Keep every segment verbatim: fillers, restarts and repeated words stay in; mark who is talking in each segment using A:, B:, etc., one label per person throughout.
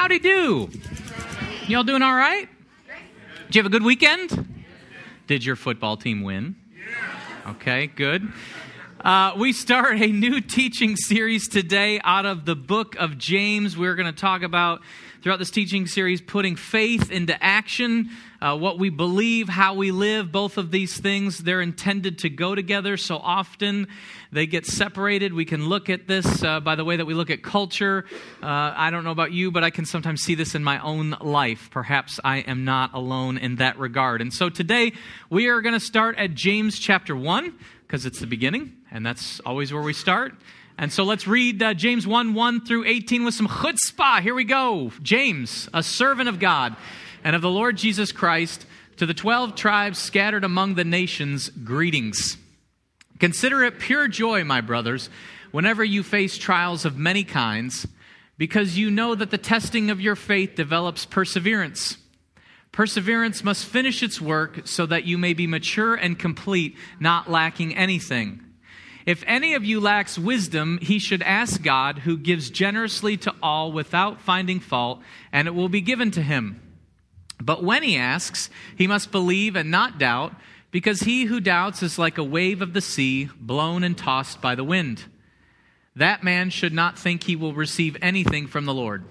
A: Howdy do. Y'all doing all right? Did you have a good weekend? Did your football team win? Okay, good. Uh, we start a new teaching series today out of the book of James. We're going to talk about, throughout this teaching series, putting faith into action, uh, what we believe, how we live. Both of these things, they're intended to go together. So often they get separated. We can look at this uh, by the way that we look at culture. Uh, I don't know about you, but I can sometimes see this in my own life. Perhaps I am not alone in that regard. And so today we are going to start at James chapter one, because it's the beginning, and that's always where we start. And so let's read uh, James one, one through eighteen with some chutzpah. Here we go. James, a servant of God and of the Lord Jesus Christ, to the twelve tribes scattered among the nations, greetings. Consider it pure joy, my brothers, whenever you face trials of many kinds, because you know that the testing of your faith develops perseverance. Perseverance must finish its work so that you may be mature and complete, not lacking anything. If any of you lacks wisdom, he should ask God, who gives generously to all without finding fault, and it will be given to him. But when he asks, he must believe and not doubt, because he who doubts is like a wave of the sea, blown and tossed by the wind. That man should not think he will receive anything from the Lord.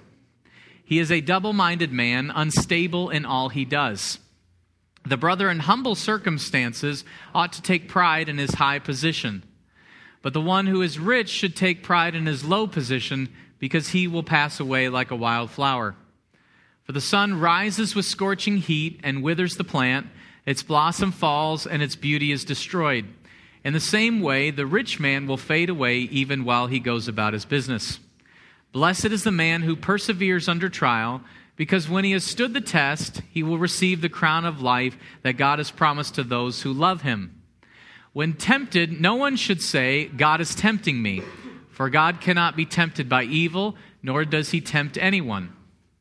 A: He is a double-minded man, unstable in all he does. The brother in humble circumstances ought to take pride in his high position. But the one who is rich should take pride in his low position, because he will pass away like a wild flower. For the sun rises with scorching heat and withers the plant, its blossom falls and its beauty is destroyed. In the same way, the rich man will fade away even while he goes about his business. Blessed is the man who perseveres under trial, because when he has stood the test, he will receive the crown of life that God has promised to those who love him. When tempted, no one should say, God is tempting me, for God cannot be tempted by evil, nor does he tempt anyone.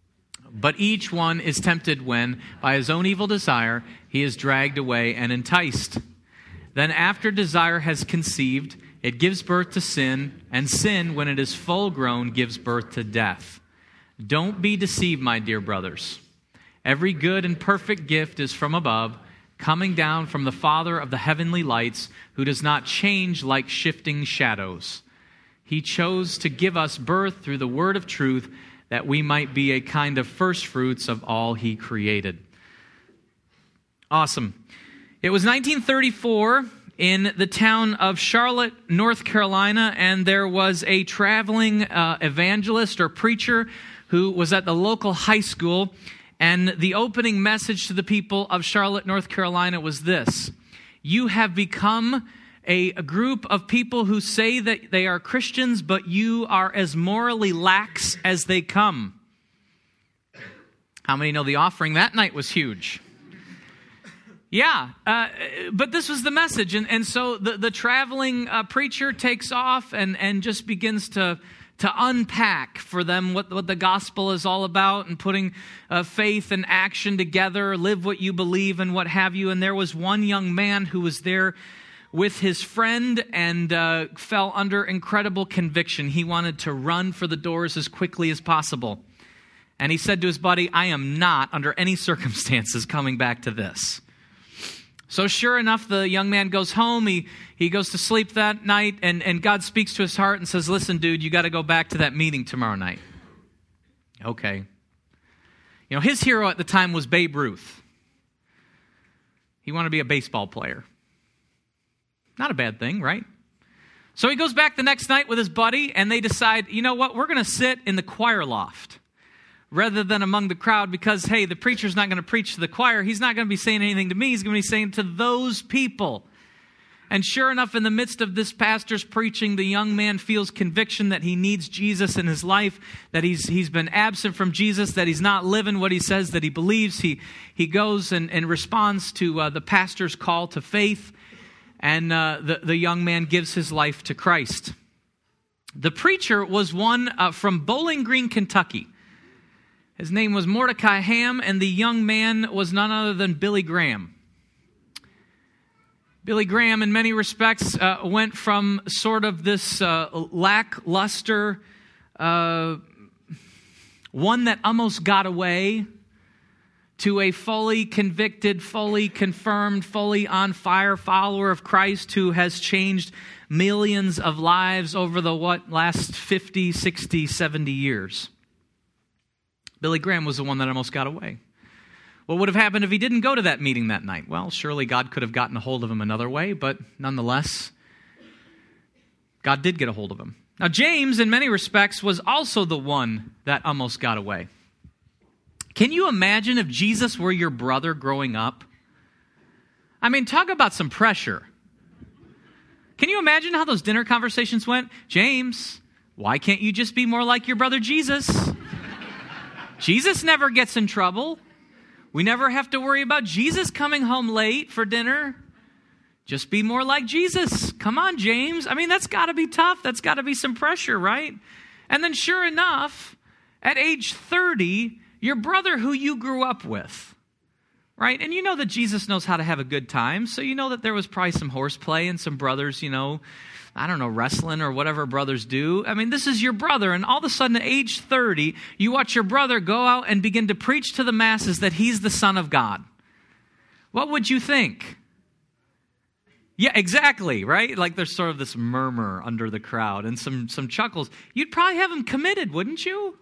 A: But each one is tempted when, by his own evil desire, he is dragged away and enticed. Then after desire has conceived, it gives birth to sin, and sin, when it is full grown, gives birth to death. Don't be deceived, my dear brothers. Every good and perfect gift is from above, coming down from the Father of the heavenly lights, who does not change like shifting shadows. He chose to give us birth through the word of truth, that we might be a kind of first fruits of all he created. Awesome. It was nineteen thirty-four in the town of Charlotte, North Carolina, and there was a traveling uh, evangelist or preacher who was at the local high school, and the opening message to the people of Charlotte, North Carolina was this: you have become a, a group of people who say that they are Christians, but you are as morally lax as they come. How many know the offering that night was huge? Yeah, uh, but this was the message. And, and so the, the traveling uh, preacher takes off and, and just begins to, to unpack for them what, what the gospel is all about, and putting uh, faith and action together, live what you believe and what have you. And there was one young man who was there with his friend and uh, fell under incredible conviction. He wanted to run for the doors as quickly as possible. And he said to his buddy, I am not, under any circumstances, coming back to this. So sure enough, the young man goes home. He he goes to sleep that night, and, and God speaks to his heart and says, listen, dude, you got to go back to that meeting tomorrow night. Okay. You know, his hero at the time was Babe Ruth. He wanted to be a baseball player. Not a bad thing, right? So he goes back the next night with his buddy, and they decide, you know what, we're going to sit in the choir loft rather than among the crowd, because, hey, the preacher's not going to preach to the choir. He's not going to be saying anything to me. He's going to be saying to those people. And sure enough, in the midst of this pastor's preaching, the young man feels conviction that he needs Jesus in his life, that he's he's been absent from Jesus, that he's not living what he says that he believes. He, he goes and, and responds to uh, the pastor's call to faith, and uh, the, the young man gives his life to Christ. The preacher was one uh, from Bowling Green, Kentucky. His name was Mordecai Ham, and the young man was none other than Billy Graham. Billy Graham, in many respects, uh, went from sort of this uh, lackluster, uh, one that almost got away, to a fully convicted, fully confirmed, fully on fire follower of Christ who has changed millions of lives over the what last fifty, sixty, seventy years. Billy Graham was the one that almost got away. What would have happened if he didn't go to that meeting that night? Well, surely God could have gotten a hold of him another way, but nonetheless, God did get a hold of him. Now, James, in many respects, was also the one that almost got away. Can you imagine if Jesus were your brother growing up? I mean, talk about some pressure. Can you imagine how those dinner conversations went? James, why can't you just be more like your brother Jesus? Jesus never gets in trouble. We never have to worry about Jesus coming home late for dinner. Just be more like Jesus. Come on, James. I mean, that's got to be tough. That's got to be some pressure, right? And then sure enough, at age thirty, your brother who you grew up with, right? And you know that Jesus knows how to have a good time, so you know that there was probably some horseplay and some brothers, you know, I don't know, wrestling or whatever brothers do. I mean, this is your brother, and all of a sudden at age thirty, you watch your brother go out and begin to preach to the masses that he's the Son of God. What would you think? Yeah, exactly, right? Like there's sort of this murmur under the crowd and some, some chuckles. You'd probably have him committed, wouldn't you?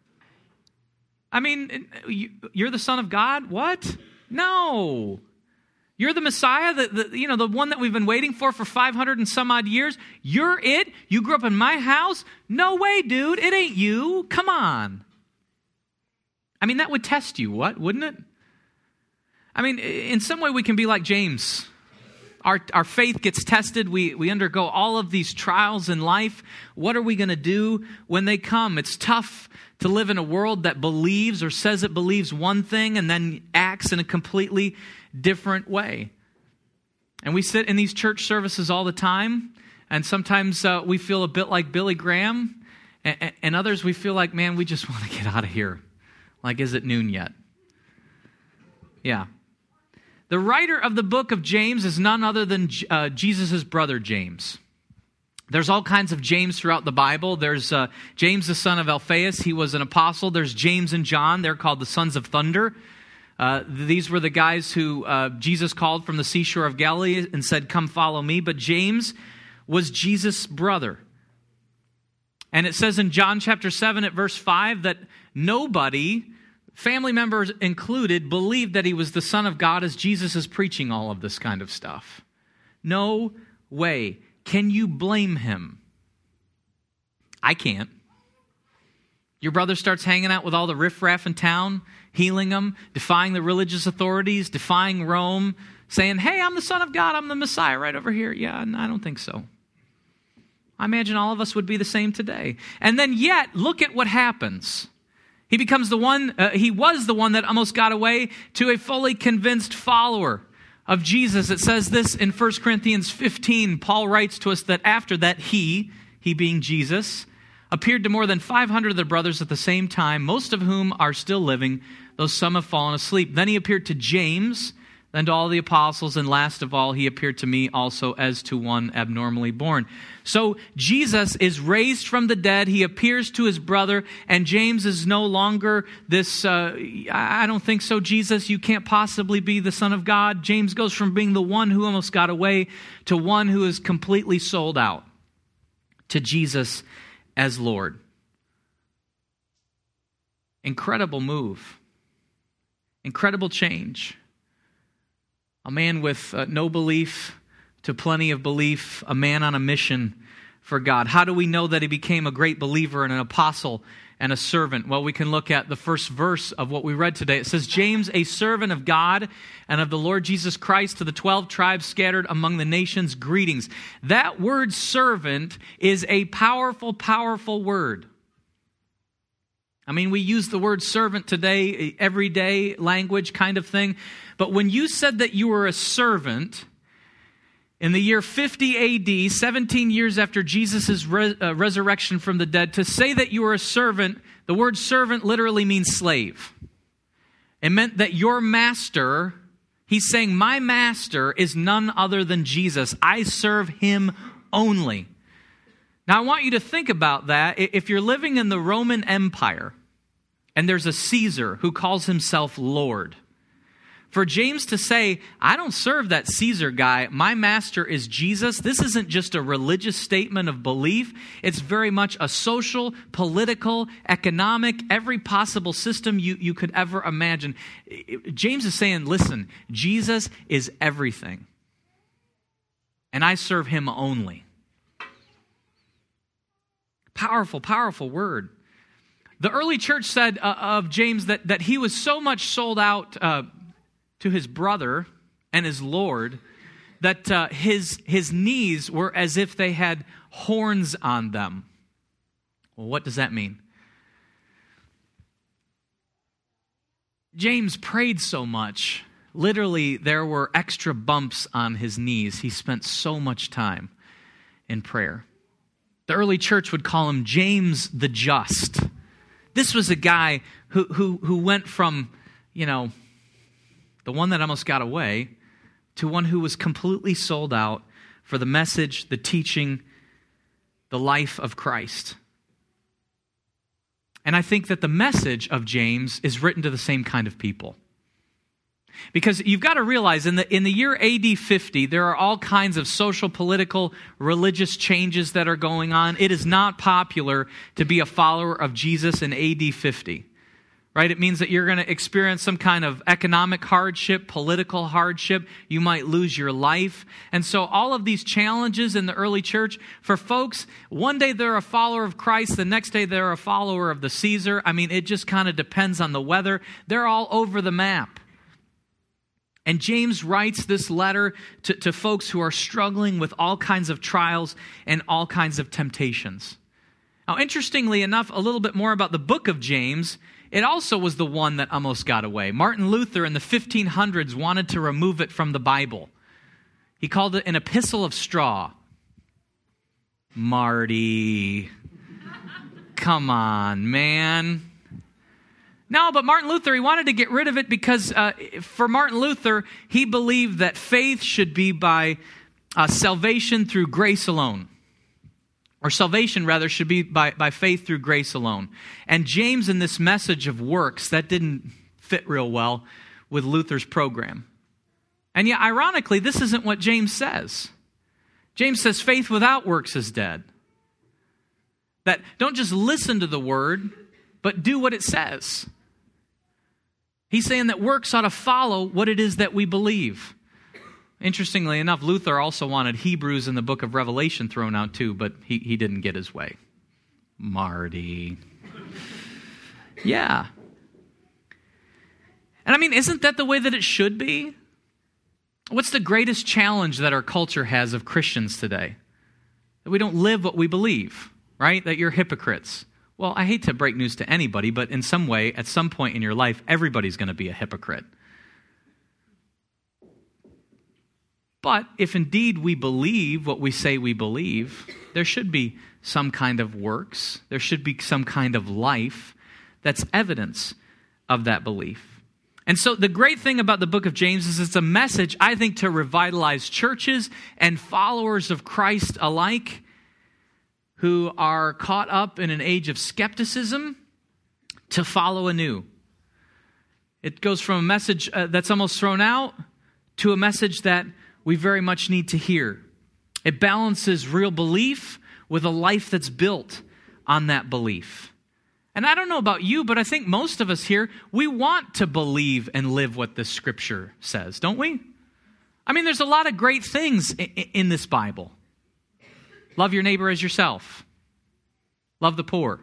A: I mean, you're the Son of God? What? No. You're the Messiah, the, the, you know, the one that we've been waiting for for five hundred and some odd years? You're it? You grew up in my house? No way, dude. It ain't you. Come on. I mean, that would test you, what? Wouldn't it? I mean, in some way we can be like James. Our, our faith gets tested. We, we undergo all of these trials in life. What are we going to do when they come? It's tough to live in a world that believes or says it believes one thing and then acts in a completely different way. And we sit in these church services all the time, and sometimes uh, we feel a bit like Billy Graham, and, and others we feel like, man, we just want to get out of here. Like, is it noon yet? Yeah. The writer of the book of James is none other than uh, Jesus' brother James. There's all kinds of James throughout the Bible. There's uh, James, the son of Alphaeus. He was an apostle. There's James and John. They're called the sons of thunder. Uh, these were the guys who uh, Jesus called from the seashore of Galilee and said, come follow me. But James was Jesus' brother. And it says in John chapter seven at verse five that nobody, family members included, believed that he was the Son of God as Jesus is preaching all of this kind of stuff. No way. Can you blame him? I can't. Your brother starts hanging out with all the riffraff in town, healing them, defying the religious authorities, defying Rome, saying, hey, I'm the Son of God, I'm the Messiah right over here. Yeah, I don't think so. I imagine all of us would be the same today. And then yet, look at what happens. He becomes the one, uh, he was the one that almost got away, to a fully convinced follower of Jesus. It says this in First Corinthians fifteen. Paul writes to us that after that he, he being Jesus, appeared to more than five hundred of the brothers at the same time, most of whom are still living, though some have fallen asleep. Then he appeared to James, then to all the apostles, and last of all, he appeared to me also as to one abnormally born. So Jesus is raised from the dead. He appears to his brother, and James is no longer this, uh, I don't think so, Jesus, you can't possibly be the Son of God. James goes from being the one who almost got away to one who is completely sold out to Jesus as Lord. Incredible move. Incredible change. A man with uh, no belief to plenty of belief, a man on a mission for God. How do we know that he became a great believer and an apostle and a servant? Well, we can look at the first verse of what we read today. It says, James, a servant of God and of the Lord Jesus Christ, to the twelve tribes scattered among the nations, greetings. That word servant is a powerful, powerful word. I mean, we use the word servant today, everyday language kind of thing. But when you said that you were a servant in the year fifty A D, seventeen years after Jesus' re- uh, resurrection from the dead, to say that you were a servant, the word servant literally means slave. It meant that your master, he's saying, my master is none other than Jesus. I serve him only. Now, I want you to think about that. If you're living in the Roman Empire, and there's a Caesar who calls himself Lord. For James to say, I don't serve that Caesar guy, my master is Jesus, this isn't just a religious statement of belief. It's very much a social, political, economic, every possible system you, you could ever imagine. James is saying, listen, Jesus is everything, and I serve him only. Powerful, powerful word. The early church said uh, of James that, that he was so much sold out uh, to his brother and his Lord that uh, his, his knees were as if they had horns on them. Well, what does that mean? James prayed so much. Literally, there were extra bumps on his knees. He spent so much time in prayer. The early church would call him James the Just. This was a guy who who who went from, you know, the one that almost got away, to one who was completely sold out for the message, the teaching, the life of Christ. And I think that the message of James is written to the same kind of people. Because you've got to realize, in the in the year A D fifty, there are all kinds of social, political, religious changes that are going on. It is not popular to be a follower of Jesus in A D fifty. Right? It means that you're going to experience some kind of economic hardship, political hardship. You might lose your life. And so all of these challenges in the early church, for folks, one day they're a follower of Christ, the next day they're a follower of the Caesar. I mean, it just kind of depends on the weather. They're all over the map. And James writes this letter to, to folks who are struggling with all kinds of trials and all kinds of temptations. Now, interestingly enough, a little bit more about the book of James. It also was the one that almost got away. Martin Luther in the fifteen hundreds wanted to remove it from the Bible. He called it an epistle of straw. Marty, come on, man. No, but Martin Luther, he wanted to get rid of it because uh, for Martin Luther, he believed that faith should be by uh, salvation through grace alone. Or salvation, rather, should be by, by faith through grace alone. And James, in this message of works, that didn't fit real well with Luther's program. And yet, ironically, this isn't what James says. James says faith without works is dead. That don't just listen to the word, but do what it says. He's saying that works ought to follow what it is that we believe. Interestingly enough, Luther also wanted Hebrews in the book of Revelation thrown out too, but he, he didn't get his way. Marty. Yeah. And I mean, isn't that the way that it should be? What's the greatest challenge that our culture has of Christians today? That we don't live what we believe, right? That you're hypocrites. Well, I hate to break news to anybody, but in some way, at some point in your life, everybody's going to be a hypocrite. But if indeed we believe what we say we believe, there should be some kind of works. There should be some kind of life that's evidence of that belief. And so the great thing about the book of James is it's a message, I think, to revitalize churches and followers of Christ alike who are caught up in an age of skepticism to follow anew. It goes from a message uh, that's almost thrown out to a message that we very much need to hear. It balances real belief with a life that's built on that belief. And I don't know about you, but I think most of us here, we want to believe and live what this scripture says, don't we? I mean, there's a lot of great things in, in this Bible. Love your neighbor as yourself. Love the poor.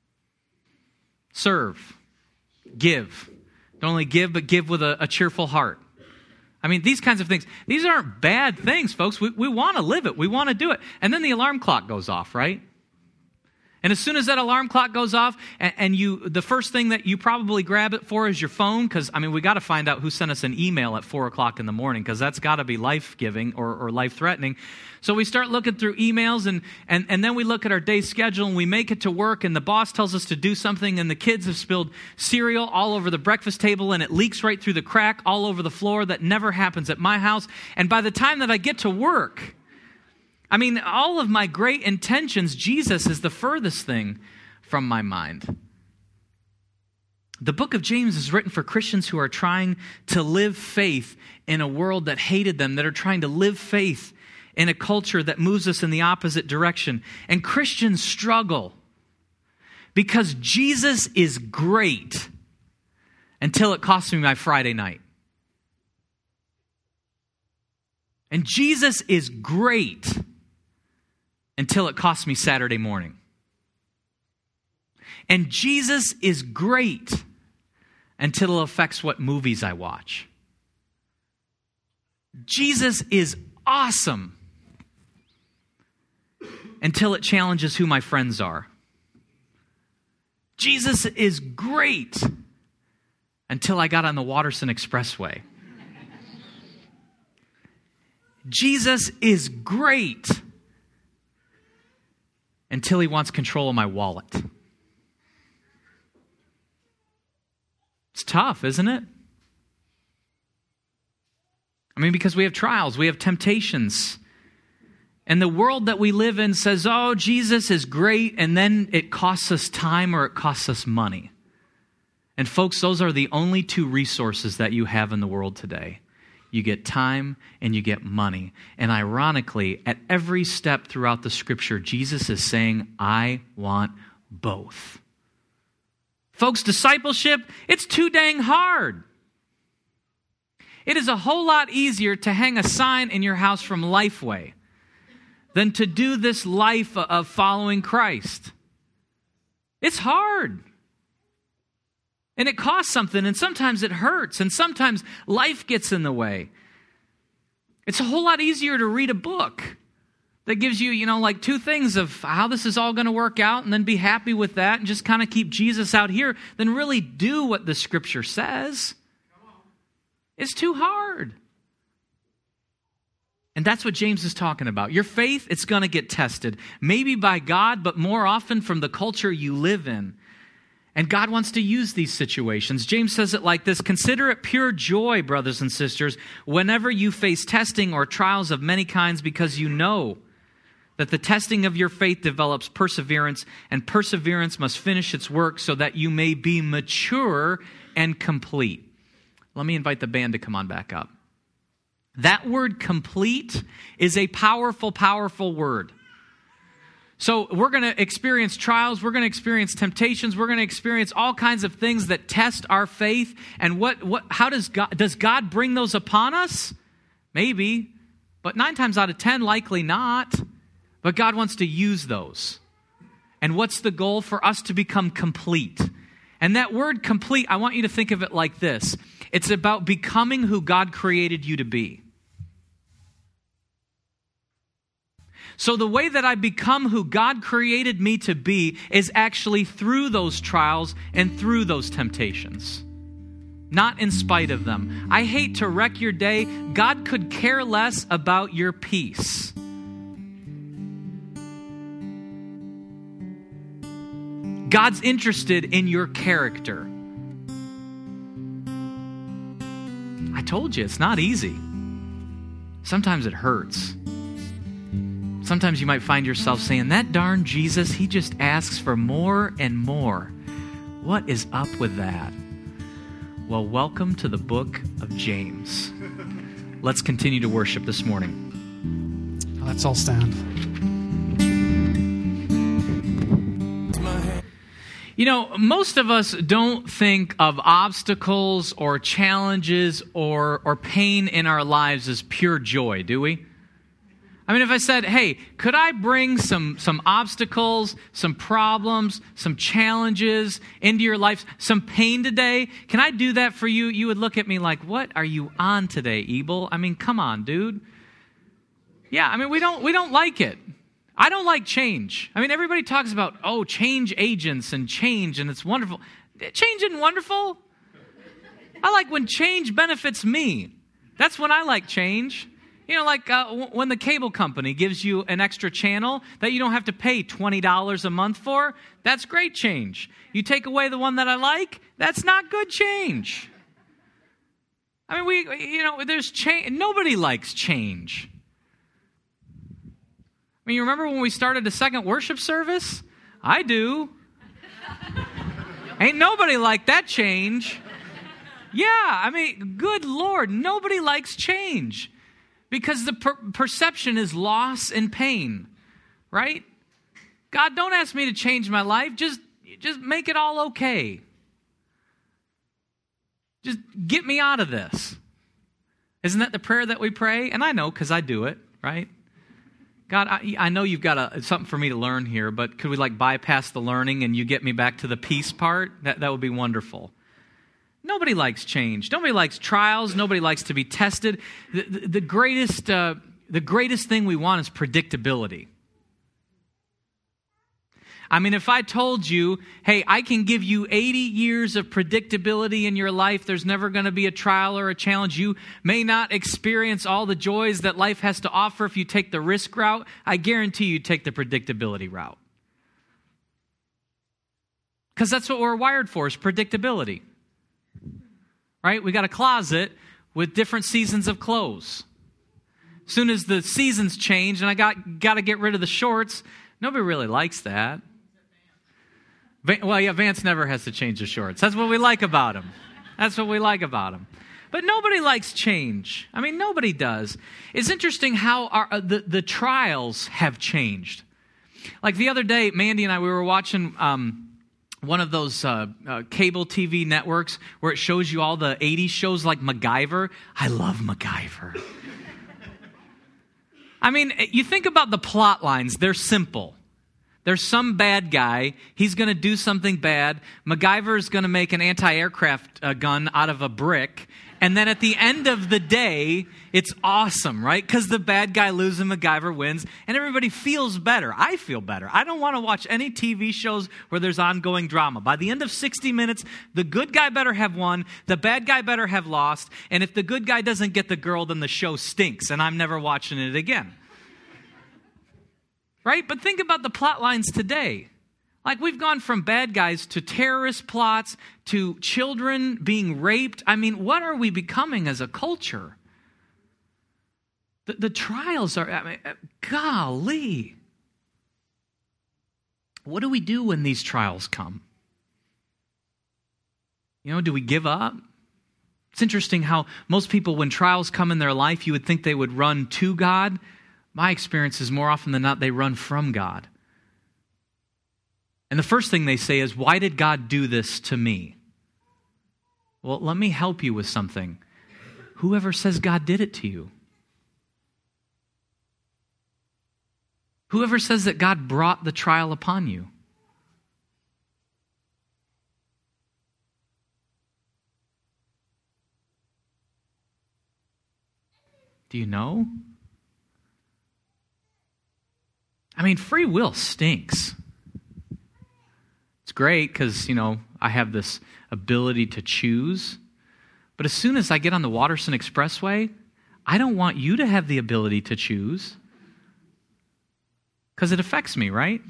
A: Serve. Give. Don't only give, but give with a, a cheerful heart. I mean, these kinds of things, these aren't bad things, folks. We, we want to live it. We want to do it. And then the alarm clock goes off, right? And as soon as that alarm clock goes off, and, and you, the first thing that you probably grab it for is your phone, because, I mean, we got to find out who sent us an email at four o'clock in the morning, because that's got to be life-giving or, or life-threatening. So we start looking through emails, and, and, and then we look at our day schedule, and we make it to work, and the boss tells us to do something, and the kids have spilled cereal all over the breakfast table, and it leaks right through the crack all over the floor. That never happens at my house. And by the time that I get to work, I mean, all of my great intentions, Jesus is the furthest thing from my mind. The book of James is written for Christians who are trying to live faith in a world that hated them, that are trying to live faith in a culture that moves us in the opposite direction. And Christians struggle because Jesus is great until it costs me my Friday night. And Jesus is great until it costs me Saturday morning. And Jesus is great until it affects what movies I watch. Jesus is awesome until it challenges who my friends are. Jesus is great until I got on the Watterson Expressway. Jesus is great until he wants control of my wallet. It's tough, isn't it? I mean, because we have trials, we have temptations. And the world that we live in says, oh, Jesus is great, and then it costs us time or it costs us money. And folks, those are the only two resources that you have in the world today. You get time and you get money. And ironically, at every step throughout the scripture, Jesus is saying, I want both. Folks, discipleship, it's too dang hard. It is a whole lot easier to hang a sign in your house from Lifeway than to do this life of following Christ. It's hard. And it costs something, and sometimes it hurts, and sometimes life gets in the way. It's a whole lot easier to read a book that gives you, you know, like two things of how this is all going to work out, and then be happy with that, and just kind of keep Jesus out here, than really do what the scripture says. It's too hard. And that's what James is talking about. Your faith, it's going to get tested. Maybe by God, but more often from the culture you live in. And God wants to use these situations. James says it like this: consider it pure joy, brothers and sisters, whenever you face testing or trials of many kinds, because you know that the testing of your faith develops perseverance, and perseverance must finish its work so that you may be mature and complete. Let me invite the band to come on back up. That word complete is a powerful, powerful word. So we're going to experience trials, we're going to experience temptations, we're going to experience all kinds of things that test our faith. And what, what, how does God, does God bring those upon us? Maybe, but nine times out of ten, likely not. But God wants to use those. And what's the goal? For us to become complete. And that word complete, I want you to think of it like this. It's about becoming who God created you to be. So the way that I become who God created me to be is actually through those trials and through those temptations, not in spite of them. I hate to wreck your day. God could care less about your peace. God's interested in your character. I told you, it's not easy. Sometimes it hurts. Sometimes you might find yourself saying, that darn Jesus, he just asks for more and more. What is up with that? Well, welcome to the book of James. Let's continue to worship this morning.
B: Let's all stand.
A: You know, most of us don't think of obstacles or challenges or, or pain in our lives as pure joy, do we? I mean, if I said, hey, could I bring some, some obstacles, some problems, some challenges into your life, some pain today? Can I do that for you? You would look at me like, what are you on today, Ebel? I mean, come on, dude. Yeah, I mean, we don't we don't like it. I don't like change. I mean, everybody talks about, oh, change agents and change, and it's wonderful. Change isn't wonderful. I like when change benefits me. That's when I like change. You know, like uh, w- when the cable company gives you an extra channel that you don't have to pay twenty dollars a month for, that's great change. You take away the one that I like, that's not good change. I mean, we, you know, there's change. Nobody likes change. I mean, you remember when we started a second worship service? I do. Ain't nobody like that change. Yeah, I mean, good Lord, nobody likes change because the per- perception is loss and pain, right? God, don't ask me to change my life. Just, just make it all okay. Just get me out of this. Isn't that the prayer that we pray? And I know because I do it, right? God, I, I know you've got a, something for me to learn here, but could we like bypass the learning and you get me back to the peace part? That, that would be wonderful. Nobody likes change. Nobody likes trials. Nobody likes to be tested. The, the, the greatest, uh, the greatest thing we want is predictability. I mean, if I told you, hey, I can give you eighty years of predictability in your life, there's never going to be a trial or a challenge. You may not experience all the joys that life has to offer if you take the risk route. I guarantee you take the predictability route. Because that's what we're wired for, is predictability. Right? We got a closet with different seasons of clothes. As soon as the seasons change and I got, got to get rid of the shorts, nobody really likes that. Well, yeah, Vance never has to change the shorts. That's what we like about him. That's what we like about him. But nobody likes change. I mean, nobody does. It's interesting how our, uh, the, the trials have changed. Like the other day, Mandy and I, we were watching um, one of those uh, uh, cable T V networks where it shows you all the eighties shows like MacGyver. I love MacGyver. I mean, you think about the plot lines. They're simple. There's some bad guy. He's going to do something bad. MacGyver is going to make an anti-aircraft uh, gun out of a brick. And then at the end of the day, it's awesome, right? Because the bad guy loses and MacGyver wins. And everybody feels better. I feel better. I don't want to watch any T V shows where there's ongoing drama. By the end of sixty minutes, the good guy better have won. The bad guy better have lost. And if the good guy doesn't get the girl, then the show stinks. And I'm never watching it again. Right? But think about the plot lines today. Like we've gone from bad guys to terrorist plots to children being raped. I mean, what are we becoming as a culture? The, the trials are, I mean, golly. What do we do when these trials come? You know, do we give up? It's interesting how most people, when trials come in their life, you would think they would run to God. My experience is more often than not, they run from God. And the first thing they say is, why did God do this to me? Well, let me help you with something. Whoever says God did it to you? Whoever says that God brought the trial upon you? Do you know? I mean, free will stinks. It's great because, you know, I have this ability to choose. But as soon as I get on the Watterson Expressway, I don't want you to have the ability to choose because it affects me, right?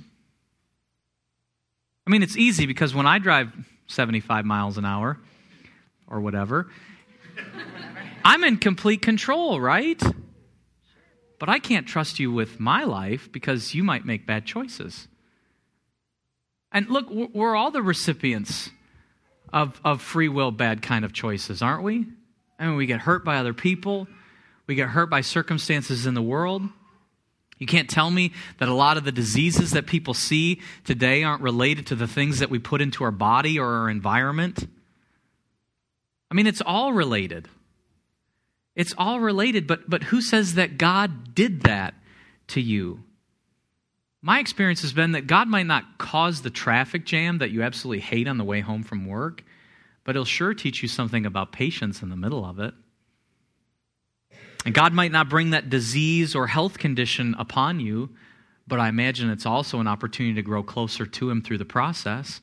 A: I mean, it's easy because when I drive seventy-five miles an hour or whatever, I'm in complete control, right? But I can't trust you with my life because you might make bad choices. And look, we're all the recipients of, of free will bad kind of choices, aren't we? I mean, we get hurt by other people. We get hurt by circumstances in the world. You can't tell me that a lot of the diseases that people see today aren't related to the things that we put into our body or our environment. I mean, it's all related. It's all related, but but who says that God did that to you? My experience has been that God might not cause the traffic jam that you absolutely hate on the way home from work, but He'll sure teach you something about patience in the middle of it. And God might not bring that disease or health condition upon you, but I imagine it's also an opportunity to grow closer to Him through the process.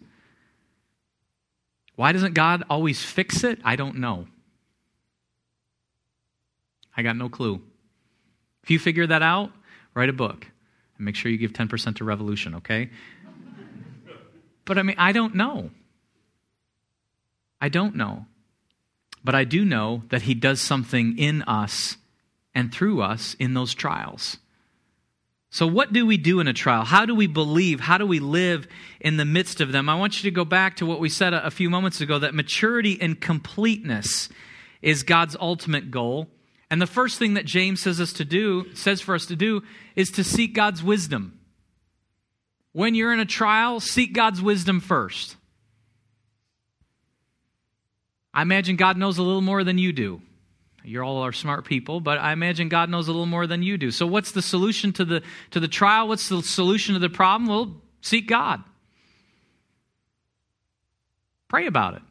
A: Why doesn't God always fix it? I don't know. I got no clue. If you figure that out, write a book. And make sure you give ten percent to Revolution, okay? But I mean, I don't know. I don't know. But I do know that He does something in us and through us in those trials. So what do we do in a trial? How do we believe? How do we live in the midst of them? I want you to go back to what we said a, a few moments ago, that maturity and completeness is God's ultimate goal. And the first thing that James says us to do, says for us to do, is to seek God's wisdom. When you're in a trial, seek God's wisdom first. I imagine God knows a little more than you do. You all are smart people, but I imagine God knows a little more than you do. So what's the solution to the to the trial? What's the solution to the problem? Well, seek God. Pray about it.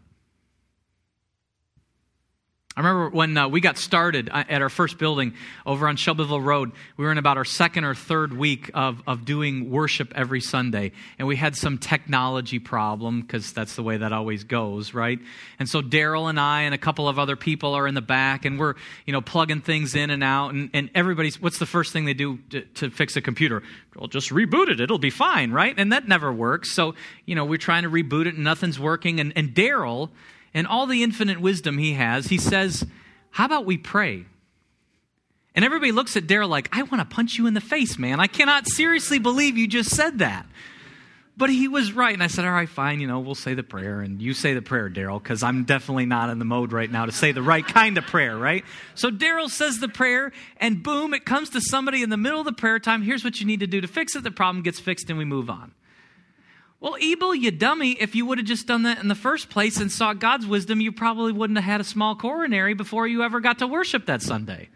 A: I remember when uh, we got started at our first building over on Shelbyville Road, we were in about our second or third week of, of doing worship every Sunday. And we had some technology problem, because that's the way that always goes, right? And so Daryl and I and a couple of other people are in the back, and we're, you know, plugging things in and out. And, and everybody's, what's the first thing they do to, to fix a computer? Well, just reboot it. It'll be fine, right? And that never works. So, you know, we're trying to reboot it and nothing's working. And, and Daryl, and all the infinite wisdom he has, he says, how about we pray? And everybody looks at Daryl like, I want to punch you in the face, man. I cannot seriously believe you just said that. But he was right. And I said, all right, fine, you know, we'll say the prayer. And you say the prayer, Daryl, because I'm definitely not in the mode right now to say the right kind of prayer, right? So Daryl says the prayer, and boom, it comes to somebody in the middle of the prayer time. Here's what you need to do to fix it. The problem gets fixed, and we move on. Well, Ebel, you dummy, if you would have just done that in the first place and sought God's wisdom, you probably wouldn't have had a small coronary before you ever got to worship that Sunday.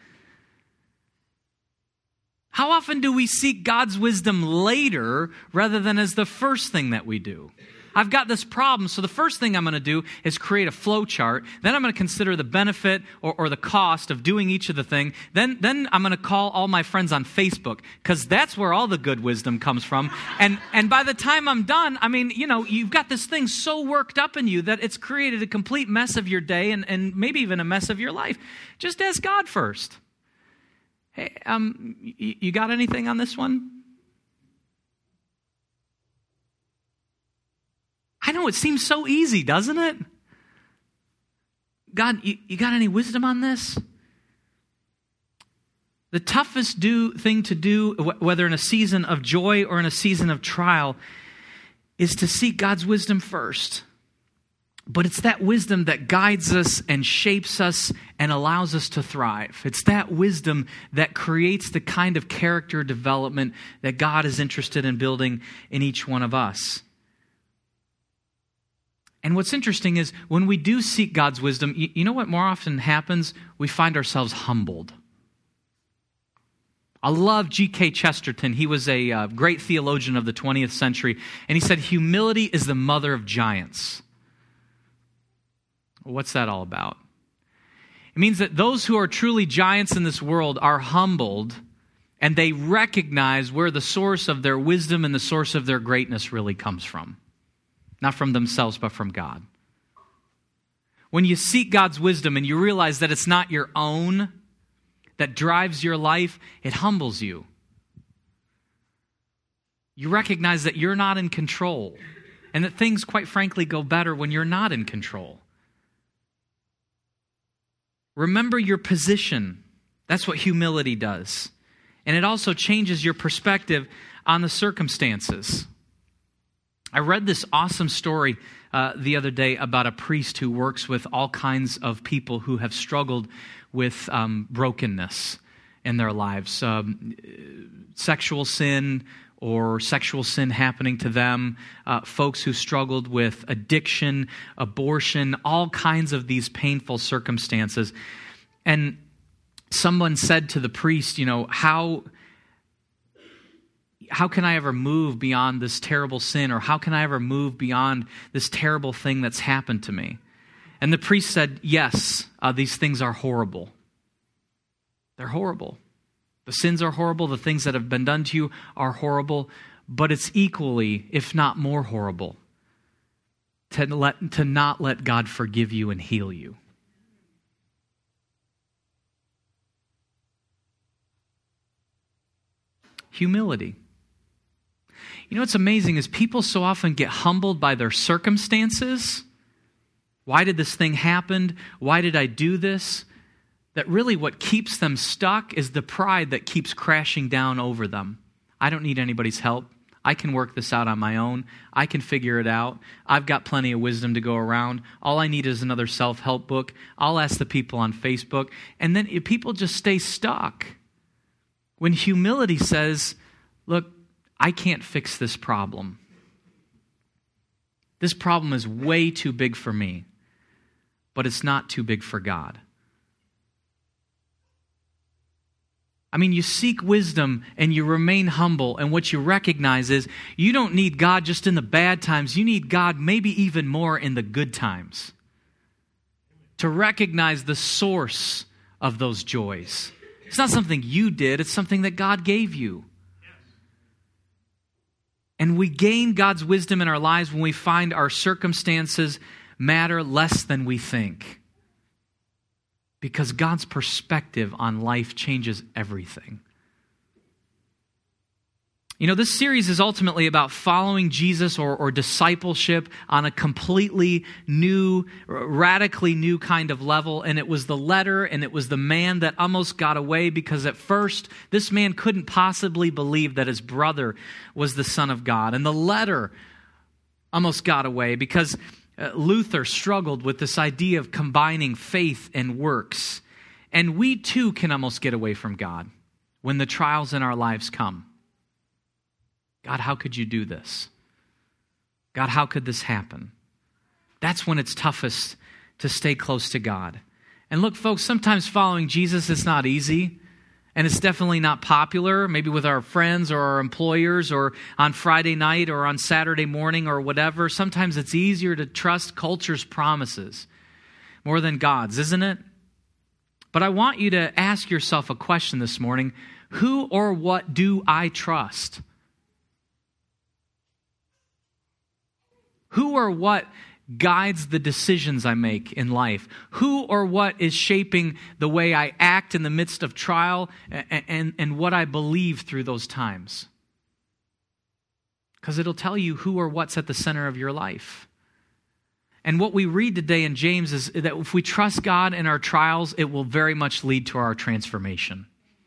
A: How often do we seek God's wisdom later rather than as the first thing that we do? I've got this problem, so the first thing I'm going to do is create a flow chart. Then I'm going to consider the benefit or, or the cost of doing each of the thing. Then, then I'm going to call all my friends on Facebook, because that's where all the good wisdom comes from. And, and by the time I'm done, I mean, you know, you've got this thing so worked up in you that it's created a complete mess of your day and, and maybe even a mess of your life. Just ask God first. Hey, um, you, you got anything on this one? I know, it seems so easy, doesn't it? God, you, you got any wisdom on this? The toughest do, thing to do, whether in a season of joy or in a season of trial, is to seek God's wisdom first. But it's that wisdom that guides us and shapes us and allows us to thrive. It's that wisdom that creates the kind of character development that God is interested in building in each one of us. And what's interesting is when we do seek God's wisdom, you, you know what more often happens? We find ourselves humbled. I love G K Chesterton. He was a uh, great theologian of the twentieth century. And he said, humility is the mother of giants. Well, what's that all about? It means that those who are truly giants in this world are humbled, and they recognize where the source of their wisdom and the source of their greatness really comes from. Not from themselves, but from God. When you seek God's wisdom and you realize that it's not your own that drives your life, it humbles you. You recognize that you're not in control, and that things, quite frankly, go better when you're not in control. Remember your position. That's what humility does. And it also changes your perspective on the circumstances. I read this awesome story uh, the other day about a priest who works with all kinds of people who have struggled with um, brokenness in their lives. Um, sexual sin or sexual sin happening to them, uh, folks who struggled with addiction, abortion, all kinds of these painful circumstances. And someone said to the priest, you know, how... How can I ever move beyond this terrible sin? Or how can I ever move beyond this terrible thing that's happened to me? And the priest said, yes, uh, these things are horrible. They're horrible. The sins are horrible. The things that have been done to you are horrible. But it's equally, if not more horrible, to, let, to not let God forgive you and heal you. Humility. You know what's amazing is people so often get humbled by their circumstances. Why did this thing happen? Why did I do this? That really what keeps them stuck is the pride that keeps crashing down over them. I don't need anybody's help. I can work this out on my own. I can figure it out. I've got plenty of wisdom to go around. All I need is another self-help book. I'll ask the people on Facebook. And then people just stay stuck. When humility says, look, I can't fix this problem. This problem is way too big for me, but it's not too big for God. I mean, you seek wisdom and you remain humble, and what you recognize is you don't need God just in the bad times. You need God maybe even more in the good times to recognize the source of those joys. It's not something you did. It's something that God gave you. And we gain God's wisdom in our lives when we find our circumstances matter less than we think. Because God's perspective on life changes everything. You know, this series is ultimately about following Jesus or, or discipleship on a completely new, radically new kind of level. And it was the letter and it was the man that almost got away, because at first, this man couldn't possibly believe that his brother was the Son of God. And the letter almost got away because Luther struggled with this idea of combining faith and works. And we too can almost get away from God when the trials in our lives come. God, how could you do this? God, how could this happen? That's when it's toughest to stay close to God. And look, folks, sometimes following Jesus is not easy. And it's definitely not popular, maybe with our friends or our employers or on Friday night or on Saturday morning or whatever. Sometimes it's easier to trust culture's promises more than God's, isn't it? But I want you to ask yourself a question this morning. Who or what do I trust? Who or what guides the decisions I make in life? Who or what is shaping the way I act in the midst of trial and, and, and what I believe through those times? Because it'll tell you who or what's at the center of your life. And what we read today in James is that if we trust God in our trials, it will very much lead to our transformation.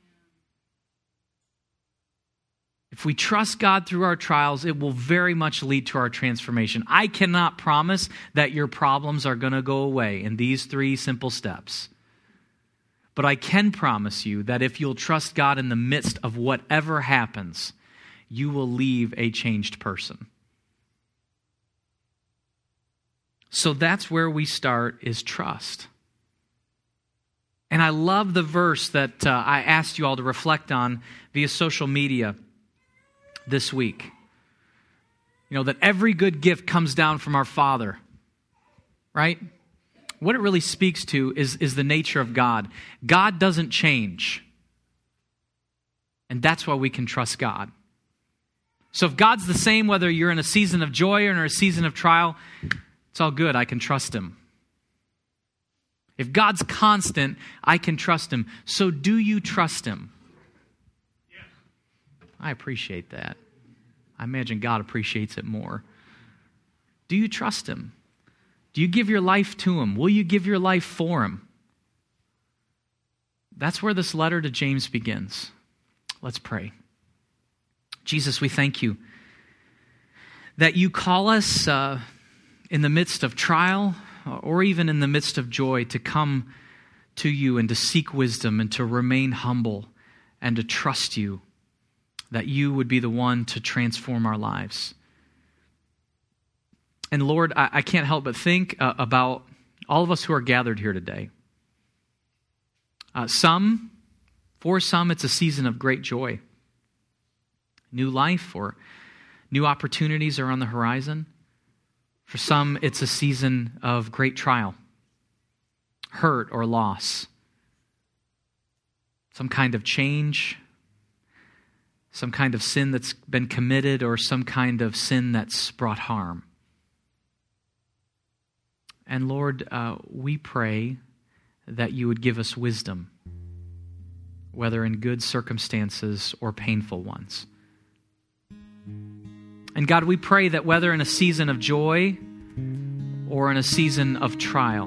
A: If we trust God through our trials, it will very much lead to our transformation. I cannot promise that your problems are going to go away in these three simple steps. But I can promise you that if you'll trust God in the midst of whatever happens, you will leave a changed person. So that's where we start, is trust. And I love the verse that uh, I asked you all to reflect on via social media this week. You know, that every good gift comes down from our Father, right? What it really speaks to is, is the nature of God. God doesn't change. And that's why we can trust God. So if God's the same, whether you're in a season of joy or in a season of trial, it's all good. I can trust Him. If God's constant, I can trust Him. So do you trust Him? I appreciate that. I imagine God appreciates it more. Do you trust Him? Do you give your life to Him? Will you give your life for Him? That's where this letter to James begins. Let's pray. Jesus, we thank you that you call us uh, in the midst of trial or even in the midst of joy to come to you and to seek wisdom and to remain humble and to trust you, that you would be the one to transform our lives. And Lord, I, I can't help but think uh, about all of us who are gathered here today. Uh, some, for some, it's a season of great joy. New life or new opportunities are on the horizon. For some, it's a season of great trial, hurt or loss, some kind of change, some kind of sin that's been committed, or some kind of sin that's brought harm. And Lord, uh, we pray that you would give us wisdom, whether in good circumstances or painful ones. And God, we pray that whether in a season of joy or in a season of trial,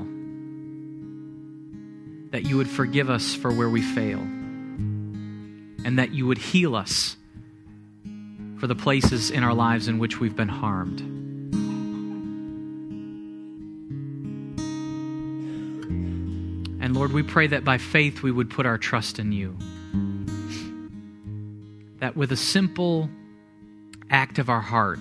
A: that you would forgive us for where we fail, and that you would heal us for the places in our lives in which we've been harmed. And Lord, we pray that by faith we would put our trust in you. That with a simple act of our heart,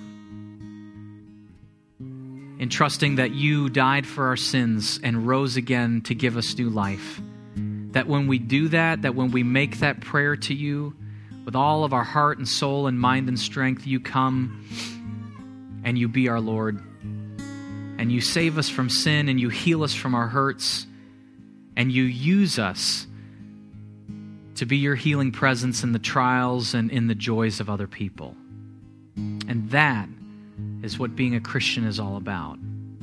A: in trusting that you died for our sins and rose again to give us new life, that when we do that, that when we make that prayer to you with all of our heart and soul and mind and strength, you come and you be our Lord, and you save us from sin, and you heal us from our hurts, and you use us to be your healing presence in the trials and in the joys of other people. And that is what being a Christian is all about.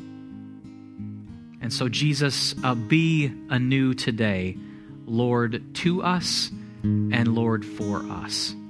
A: And so, Jesus, uh, be anew today, Lord to us and Lord for us.